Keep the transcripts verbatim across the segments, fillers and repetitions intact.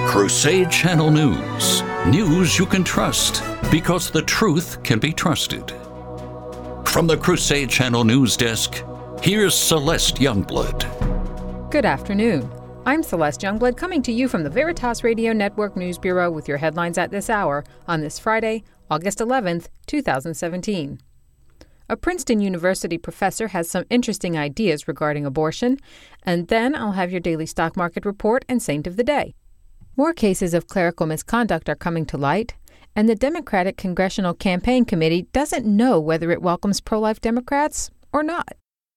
Crusade Channel News. News you can trust because the truth can be trusted. From the Crusade Channel News Desk, here's Celeste Youngblood. Good afternoon. I'm Celeste Youngblood coming to you from the Veritas Radio Network News Bureau with your headlines at this hour on this Friday, August eleventh, twenty seventeen. A Princeton University professor has some interesting ideas regarding abortion, and then I'll have your daily stock market report and saint of the day. More cases of clerical misconduct are coming to light, and the Democratic Congressional Campaign Committee doesn't know whether it welcomes pro-life Democrats or not.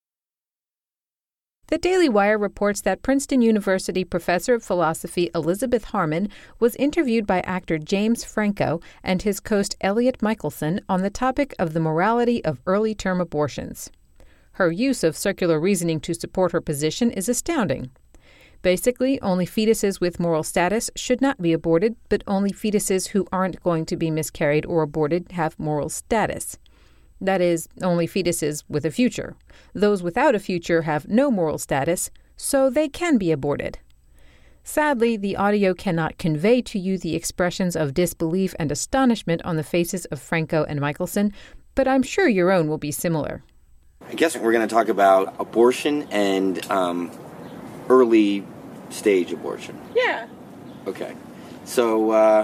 The Daily Wire reports that Princeton University professor of philosophy Elizabeth Harmon was interviewed by actor James Franco and his host Elliot Michelson on the topic of the morality of early-term abortions. Her use of circular reasoning to support her position is astounding. Basically, only fetuses with moral status should not be aborted, but only fetuses who aren't going to be miscarried or aborted have moral status. That is, only fetuses with a future. Those without a future have no moral status, so they can be aborted. Sadly, the audio cannot convey to you the expressions of disbelief and astonishment on the faces of Franco and Michelson, but I'm sure your own will be similar. I guess we're going to talk about abortion and um, early stage abortion. Yeah. Okay. So, uh,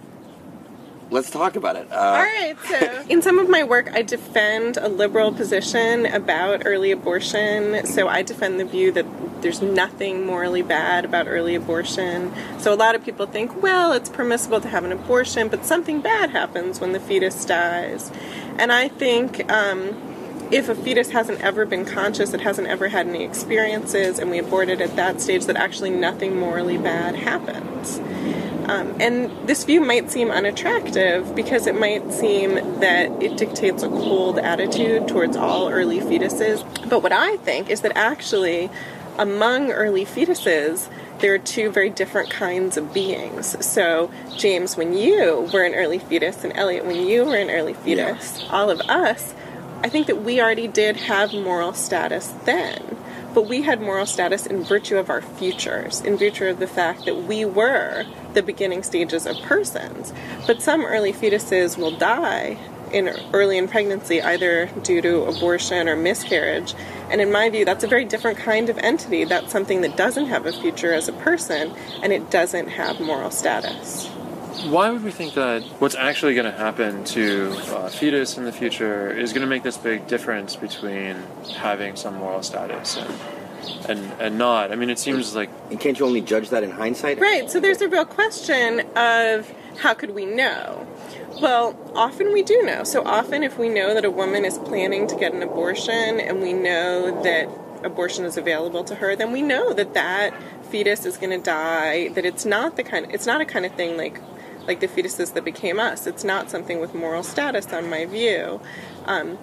let's talk about it. Uh, All right. So, in some of my work, I defend a liberal position about early abortion. So, I defend the view that there's nothing morally bad about early abortion. So, a lot of people think, well, it's permissible to have an abortion, but something bad happens when the fetus dies. And I think um, if a fetus hasn't ever been conscious, it hasn't ever had any experiences, and we abort it at that stage, that actually nothing morally bad happens. Um, and this view might seem unattractive because it might seem that it dictates a cold attitude towards all early fetuses. But what I think is that actually, among early fetuses, there are two very different kinds of beings. So, James, when you were an early fetus, and Elliot, when you were an early fetus, yeah. all of us, I think that we already did have moral status then. But we had moral status in virtue of our futures, in virtue of the fact that we were the beginning stages of persons. But some early fetuses will die in early in pregnancy, either due to abortion or miscarriage. And in my view, that's a very different kind of entity. That's something that doesn't have a future as a person, and it doesn't have moral status. Why would we think that what's actually going to happen to a fetus in the future is going to make this big difference between having some moral status and and, and not? I mean, it seems like... And can't you only judge that in hindsight? Right, so there's a real question of how could we know? Well, often we do know. So often if we know that a woman is planning to get an abortion and we know that abortion is available to her, then we know that that fetus is going to die, that it's not the kind it's not a kind of thing like like the fetuses that became us. It's not something with moral status, on my view. Um,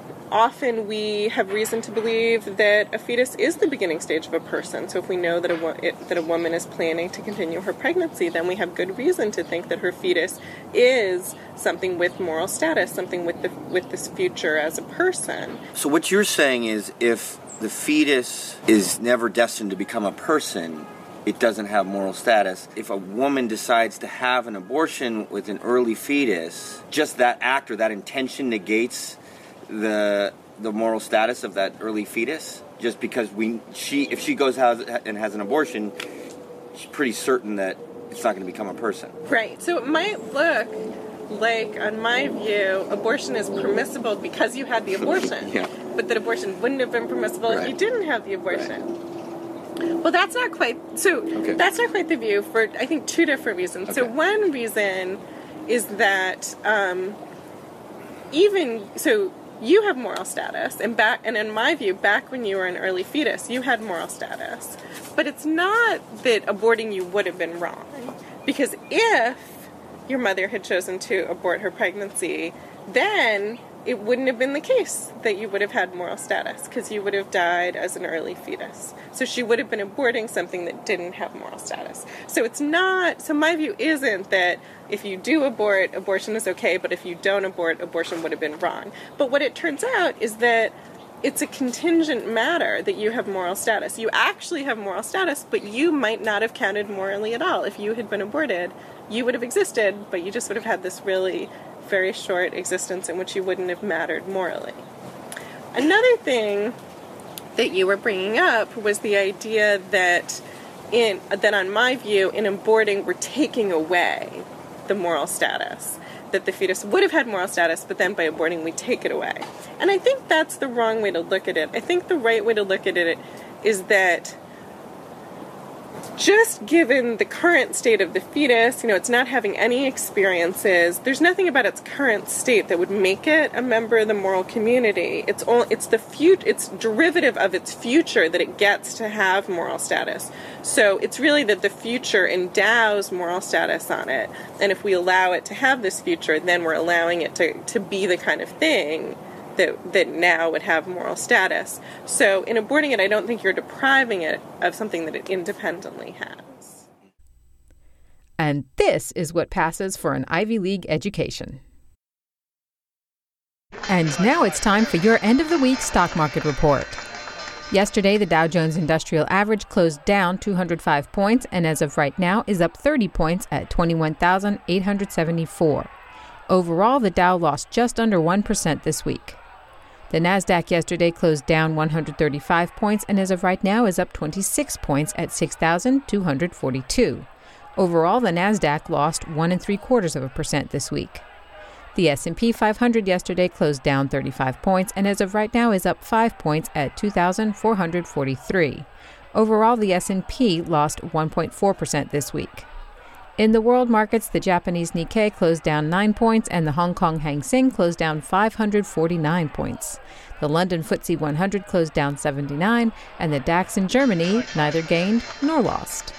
often we have reason to believe that a fetus is the beginning stage of a person. So if we know that a, wo- it, that a woman is planning to continue her pregnancy, then we have good reason to think that her fetus is something with moral status, something with the, with this future as a person. So what you're saying is if the fetus is never destined to become a person, it doesn't have moral status. If a woman decides to have an abortion with an early fetus, just that act or that intention negates the the moral status of that early fetus. Just because we she if she goes out and has an abortion, she's pretty certain that it's not going to become a person. Right. So it might look like, on my view, abortion is permissible because you had the abortion. Yeah. But that abortion wouldn't have been permissible right. if you didn't have the abortion. Right. Well, that's not quite, so okay. that's not quite the view for, I think, two different reasons. Okay. So one reason is that um, even, so you have moral status, and back, and in my view, back when you were an early fetus, you had moral status. But it's not that aborting you would have been wrong, because if your mother had chosen to abort her pregnancy, then it wouldn't have been the case that you would have had moral status, because you would have died as an early fetus. So she would have been aborting something that didn't have moral status. So it's not, so my view isn't that if you do abort, abortion is okay, but if you don't abort, abortion would have been wrong. But what it turns out is that it's a contingent matter that you have moral status. You actually have moral status, but you might not have counted morally at all. If you had been aborted, you would have existed, but you just would have had this really very short existence in which you wouldn't have mattered morally. Another thing that you were bringing up was the idea that, in that on my view, in aborting, we're taking away the moral status. That the fetus would have had moral status, but then by aborting we take it away. And I think that's the wrong way to look at it. I think the right way to look at it is that just given the current state of the fetus, you know, it's not having any experiences, there's nothing about its current state that would make it a member of the moral community. It's all, it's the fut- it's derivative of its future that it gets to have moral status. So it's really that the future endows moral status on it. And if we allow it to have this future, then we're allowing it to, to be the kind of thing that that now would have moral status. So in aborting it, I don't think you're depriving it of something that it independently has. And this is what passes for an Ivy League education. And now it's time for your end of the week stock market report. Yesterday, the Dow Jones Industrial Average closed down two hundred five points and as of right now is up thirty points at twenty-one thousand eight hundred seventy-four. Overall, the Dow lost just under one percent this week. The Nasdaq yesterday closed down one hundred thirty-five points and as of right now is up twenty-six points at six thousand two hundred forty-two. Overall, the Nasdaq lost one and three quarters of a percent this week. The S and P five hundred yesterday closed down thirty-five points and as of right now is up five points at two thousand four hundred forty-three. Overall, the S and P lost one point four percent this week. In the world markets, the Japanese Nikkei closed down nine points and the Hong Kong Hang Seng closed down five hundred forty-nine points. The London F T S E one hundred closed down seventy-nine, and the DAX in Germany neither gained nor lost.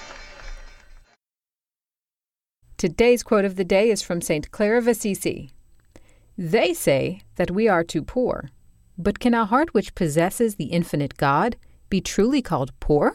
Today's quote of the day is from Saint Clare of Assisi. They say that we are too poor, but can a heart which possesses the infinite God be truly called poor?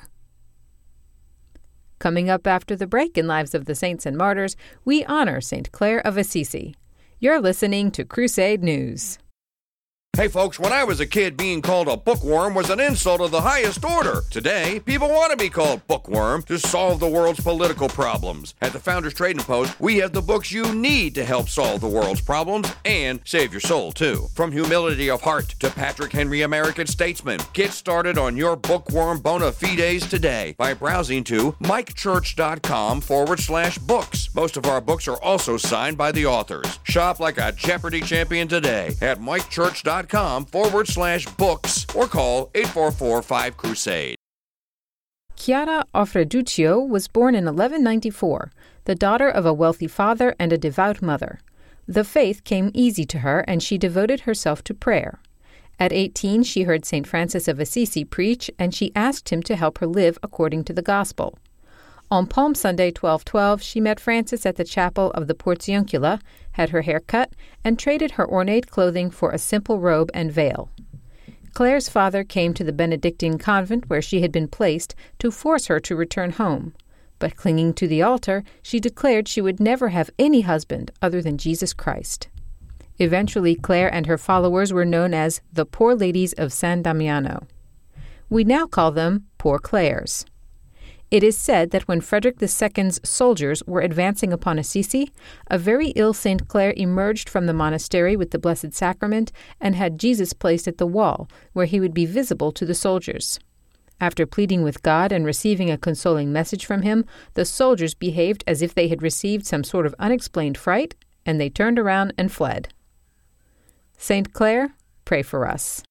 Coming up after the break in Lives of the Saints and Martyrs, we honor Saint Clare of Assisi. You're listening to Crusade News. Hey folks, when I was a kid, being called a bookworm was an insult of the highest order. Today, people want to be called bookworm to solve the world's political problems. At the Founders Trading Post, we have the books you need to help solve the world's problems and save your soul, too. From Humility of Heart to Patrick Henry American Statesman. Get started on your bookworm bona fides today by browsing to mikechurch.com forward slash books. Most of our books are also signed by the authors. Shop like a Jeopardy champion today at mikechurch.com forward slash books or call eight four four five crusade. Chiara Offreduccio was born in eleven ninety-four, the daughter of a wealthy father and a devout mother. The faith came easy to her and she devoted herself to prayer. At eighteen, she heard Saint Francis of Assisi preach and she asked him to help her live according to the gospel. On Palm Sunday, twelve twelve, she met Francis at the chapel of the Portiuncula, had her hair cut, and traded her ornate clothing for a simple robe and veil. Clare's father came to the Benedictine convent where she had been placed to force her to return home. But clinging to the altar, she declared she would never have any husband other than Jesus Christ. Eventually, Clare and her followers were known as the Poor Ladies of San Damiano. We now call them Poor Clares. It is said that when Frederick the Second's soldiers were advancing upon Assisi, a very ill Saint Clare emerged from the monastery with the Blessed Sacrament and had Jesus placed at the wall, where he would be visible to the soldiers. After pleading with God and receiving a consoling message from him, the soldiers behaved as if they had received some sort of unexplained fright, and they turned around and fled. Saint Clare, pray for us.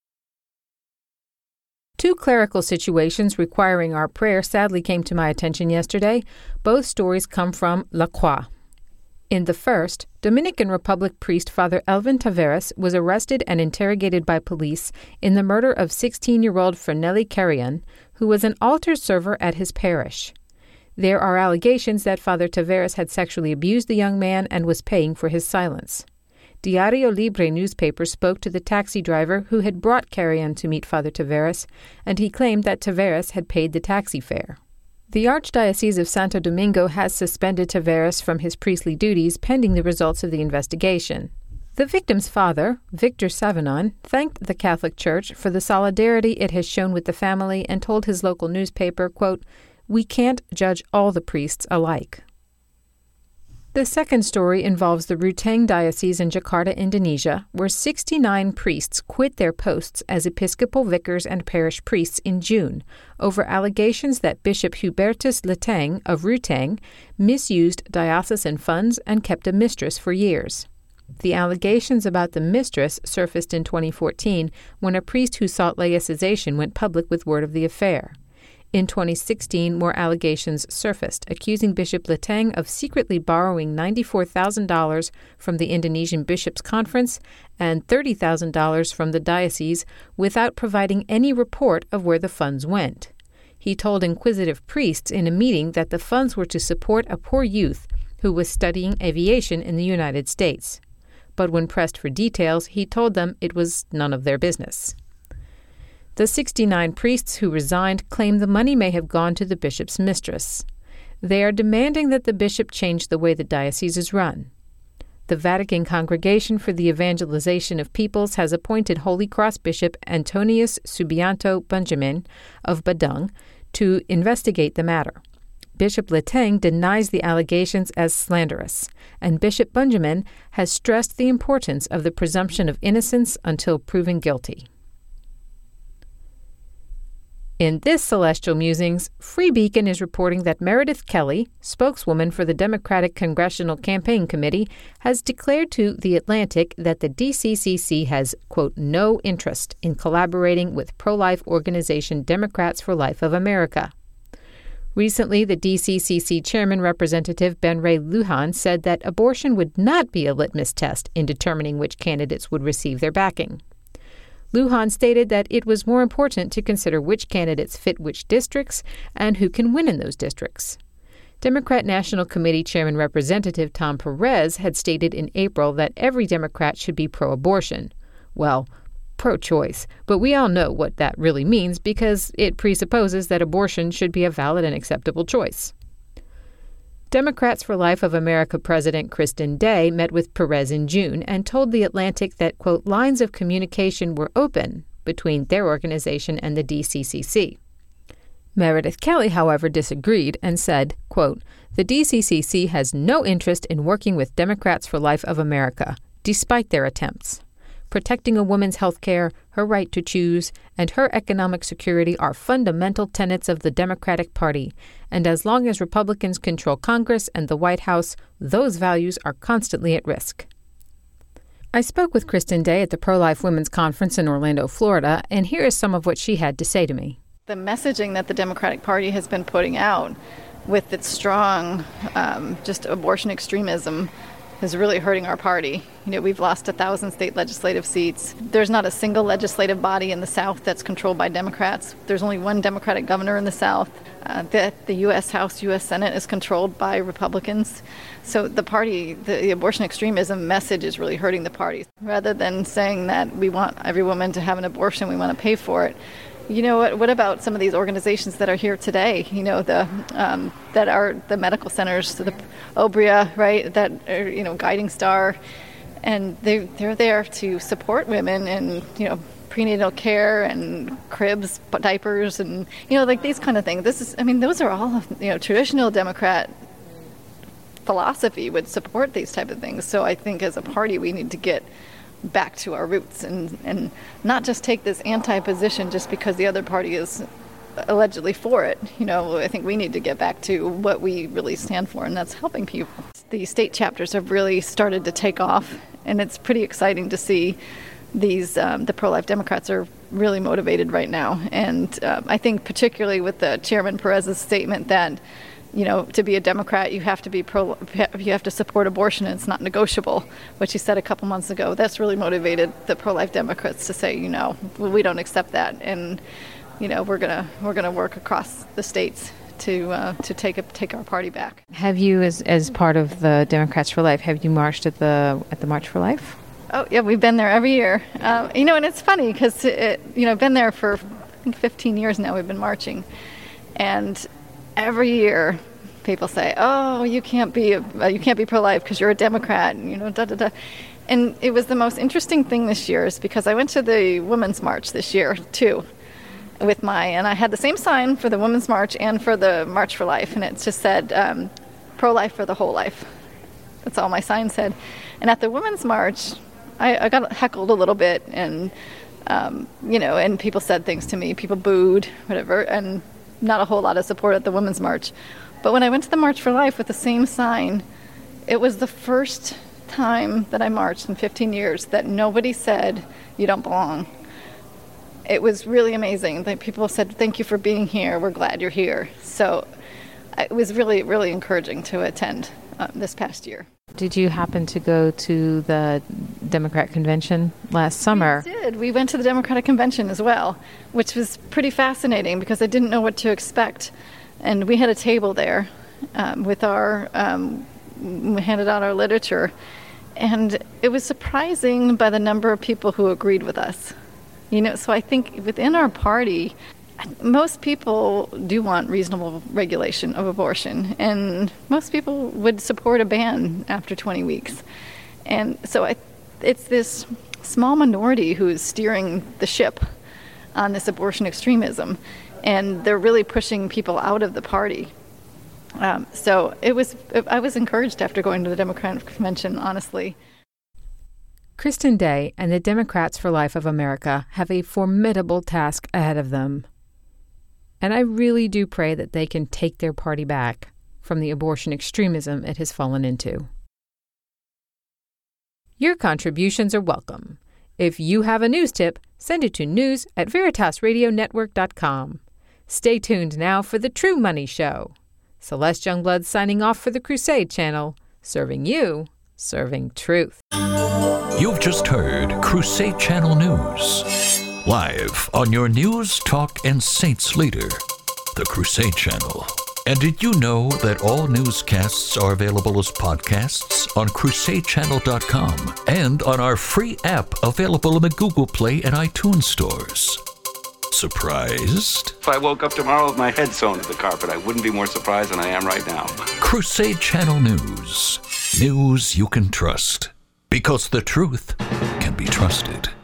Two clerical situations requiring our prayer sadly came to my attention yesterday. Both stories come from La Croix. In the first, Dominican Republic priest Father Elvin Taveras was arrested and interrogated by police in the murder of sixteen-year-old Fernelli Carrion, who was an altar server at his parish. There are allegations that Father Taveras had sexually abused the young man and was paying for his silence. Diario Libre newspaper spoke to the taxi driver who had brought Carrion to meet Father Taveras, and he claimed that Taveras had paid the taxi fare. The Archdiocese of Santo Domingo has suspended Taveras from his priestly duties pending the results of the investigation. The victim's father, Victor Savanon, thanked the Catholic Church for the solidarity it has shown with the family and told his local newspaper, quote, "We can't judge all the priests alike." The second story involves the Ruteng Diocese in Jakarta, Indonesia, where sixty-nine priests quit their posts as Episcopal vicars and parish priests in June over allegations that Bishop Hubertus Leteng of Ruteng misused diocesan funds and kept a mistress for years. The allegations about the mistress surfaced in twenty fourteen when a priest who sought laicization went public with word of the affair. In twenty sixteen, more allegations surfaced, accusing Bishop Leteng of secretly borrowing ninety-four thousand dollars from the Indonesian Bishops' Conference and thirty thousand dollars from the diocese without providing any report of where the funds went. He told inquisitive priests in a meeting that the funds were to support a poor youth who was studying aviation in the United States. But when pressed for details, he told them it was none of their business. The sixty-nine priests who resigned claim the money may have gone to the bishop's mistress. They are demanding that the bishop change the way the diocese is run. The Vatican Congregation for the Evangelization of Peoples has appointed Holy Cross Bishop Antonius Subianto Benjamin of Badung to investigate the matter. Bishop Leteng denies the allegations as slanderous, and Bishop Benjamin has stressed the importance of the presumption of innocence until proven guilty. In this Celestial Musings, Free Beacon is reporting that Meredith Kelly, spokeswoman for the Democratic Congressional Campaign Committee, has declared to The Atlantic that the D C C C has, quote, no interest in collaborating with pro-life organization Democrats for Life of America. Recently, the D C C C chairman, Representative Ben Ray Lujan, said that abortion would not be a litmus test in determining which candidates would receive their backing. Lujan stated that it was more important to consider which candidates fit which districts and who can win in those districts. Democrat National Committee Chairman Representative Tom Perez had stated in April that every Democrat should be pro-abortion. Well, pro-choice, but we all know what that really means because it presupposes that abortion should be a valid and acceptable choice. Democrats for Life of America President Kristen Day met with Perez in June and told The Atlantic that, quote, lines of communication were open between their organization and the D C C C. Meredith Kelly, however, disagreed and said, quote, the D C C C has no interest in working with Democrats for Life of America, despite their attempts. Protecting a woman's health care, her right to choose, and her economic security are fundamental tenets of the Democratic Party, and as long as Republicans control Congress and the White House, those values are constantly at risk. I spoke with Kristen Day at the Pro-Life Women's Conference in Orlando, Florida, and here is some of what she had to say to me. The messaging that the Democratic Party has been putting out with its strong um, just abortion extremism is really hurting our party. You know, we've lost a thousand state legislative seats. There's not a single legislative body in the South that's controlled by Democrats. There's only one Democratic governor in the South. Uh, the, the U S House, U S Senate is controlled by Republicans. So the party, the, the abortion extremism message is really hurting the party. Rather than saying that we want every woman to have an abortion, we want to pay for it, you know, what, what about some of these organizations that are here today, you know, the um, that are the medical centers, the Obria, right, that are, you know, Guiding Star, and they, they're there to support women in, you know, prenatal care and cribs, diapers, and, you know, like these kind of things. This is, I mean, those are all, you know, traditional Democrat philosophy would support these type of things. So I think as a party we need to get back to our roots and, and not just take this anti-position just because the other party is allegedly for it. You know, I think we need to get back to what we really stand for, and that's helping people. The state chapters have really started to take off, and it's pretty exciting to see these, um, the pro-life Democrats are really motivated right now. And uh, I think particularly with the Chairman Perez's statement that, you know, to be a Democrat, you have to be pro, you have to support abortion, and it's not negotiable, which he said a couple months ago. That's really motivated the pro-life Democrats to say, you know, well, we don't accept that, and, you know, we're gonna we're gonna work across the states to uh, to take a, take our party back. Have you, as as part of the Democrats for Life, have you marched at the at the March for Life? Oh yeah, we've been there every year. Um, you know, and it's funny because it, you know, I've been there for I think fifteen years now. We've been marching, and every year, people say, "Oh, you can't be a, you can't be pro-life because you're a Democrat," and you know, da da da. And it was the most interesting thing this year is because I went to the Women's March this year, too, with my, and I had the same sign for the Women's March and for the March for Life, and it just said, um, pro-life for the whole life. That's all my sign said. And at the Women's March, I, I got heckled a little bit, and, um, you know, and people said things to me, people booed, whatever, and not a whole lot of support at the Women's March. But when I went to the March for Life with the same sign, it was the first time that I marched in fifteen years that nobody said, you don't belong. It was really amazing that people said, thank you for being here, we're glad you're here. So it was really, really encouraging to attend um, this past year. Did you happen to go to the Democrat convention last summer? We did. We went to the Democratic convention as well, which was pretty fascinating because I didn't know what to expect. And we had a table there um, with our, um, we handed out our literature. And it was surprising by the number of people who agreed with us. You know, so I think within our party, most people do want reasonable regulation of abortion, and most people would support a ban after twenty weeks. And so I, it's this small minority who is steering the ship on this abortion extremism, and they're really pushing people out of the party. Um, so it was, I was encouraged after going to the Democratic Convention, honestly. Kristen Day and the Democrats for Life of America have a formidable task ahead of them. And I really do pray that they can take their party back from the abortion extremism it has fallen into. Your contributions are welcome. If you have a news tip, send it to news at veritas radio network dot com. Stay tuned now for The True Money Show. Celeste Youngblood signing off for the Crusade Channel, serving you, serving truth. You've just heard Crusade Channel News. Live on your news, talk, and saints leader, the Crusade Channel. And did you know that all newscasts are available as podcasts on crusade channel dot com and on our free app available in the Google Play and iTunes stores? Surprised? If I woke up tomorrow with my head sewn to the carpet, I wouldn't be more surprised than I am right now. Crusade Channel News. News you can trust. Because the truth can be trusted.